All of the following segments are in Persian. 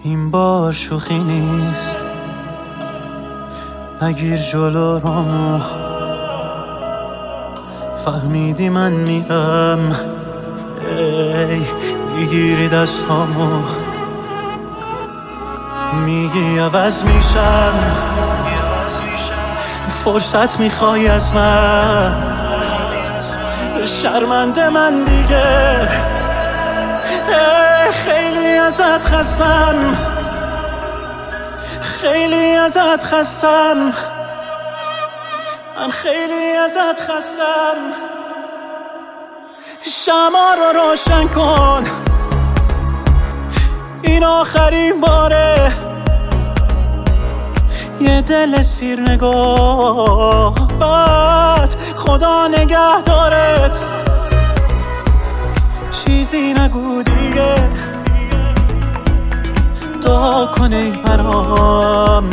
این بار شوخی نیست، نگیر جلو رامو. فهمیدی من میرم، ای میگیری دستامو، میگی عوض میشم، فرصت میخوای از من. شرمنده من دیگه، خیلی ازت خستم، خیلی ازت خستم، من خیلی ازت خستم. شمع رو روشن کن، این آخرین باره. یه دل سیر نگاه بد، خدا نگه دارت. چیزی نگو دیگه، دعا کن ای برام،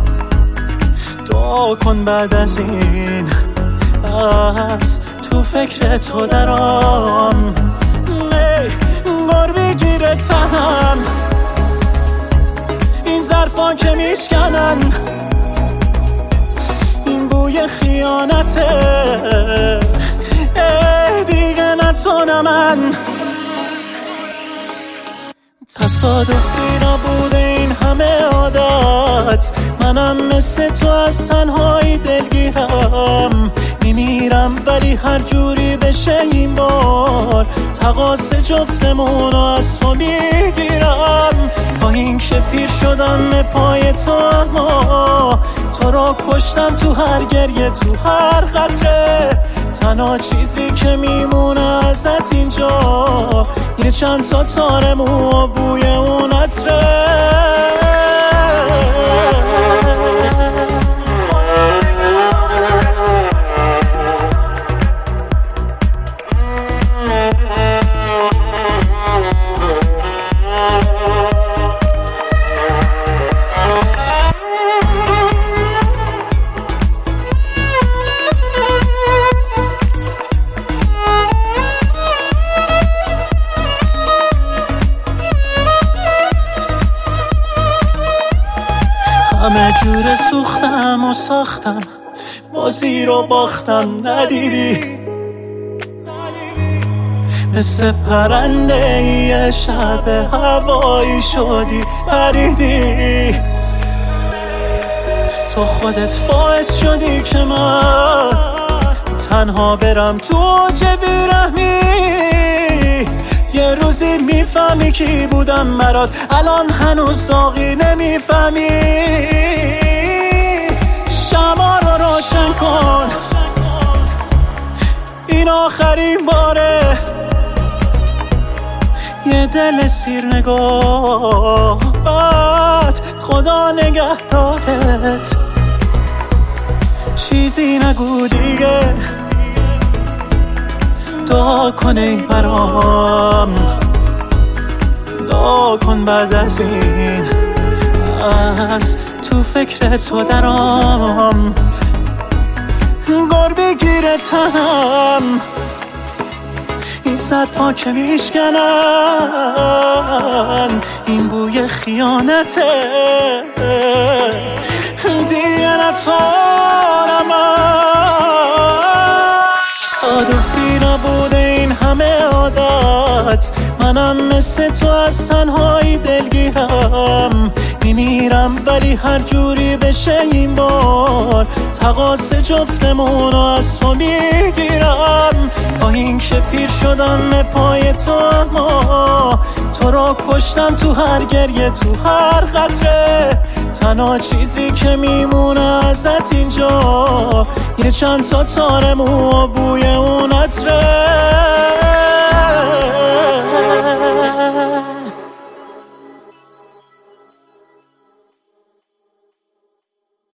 دعا کن بعد از این از تو فکر تو درام. انگار بگیره تنم این ظرفا که میشکنن، این بوی خیانته دیگه نتونم من. تصادفی نبوده این همه عادت، منم مثل تو از تنهایی دلگیرم. میمیرم ولی هر جوری بشه این بار تقاص جفتمون رو از تو میگیرم. با این که پیر شدم پای تو، اما تو رو کشتم تو هر گریه، تو هر قطره. تنها چیزی که میمونه ازت اینجا یه چند تا تار مو و بوی اون عطره. همه جور سوختم و ساختم، بازی رو باختم ندیدی. مثل پرنده یه شب هوایی شدی پریدی. تو خودت باعث شدی که من تنها برم تو اوج بیرحمی. یه روزی میفهمی کی بودم برات، الان هنوز داغی نمیفهمی. شمع رو روشن کن، این آخرین باره. یه دل سیر نگاه بد، خدا نگه دارت. چیزی نگو دیگه، دعا کن ای برام، دعا کن بعد از این از تو فکر تو درام. انگار بگیره تنم این ظرفا که میشکنن، این بوی خیانته دیگه نتونم من. تصادفی نبوده این همه عادت، منم مثل تو از تنهایی دلگیرم. میمیرم ولی هر جوری بشه این بار تقاص جفتمون رو از تو میگیرم. با این که پیر شدم پای تو، اما تو رو کشتم تو هر گریه، تو هر قطره. تنها چیزی که میمونه ازت اینجا یه چند تا تار مو و بوی اون عطره.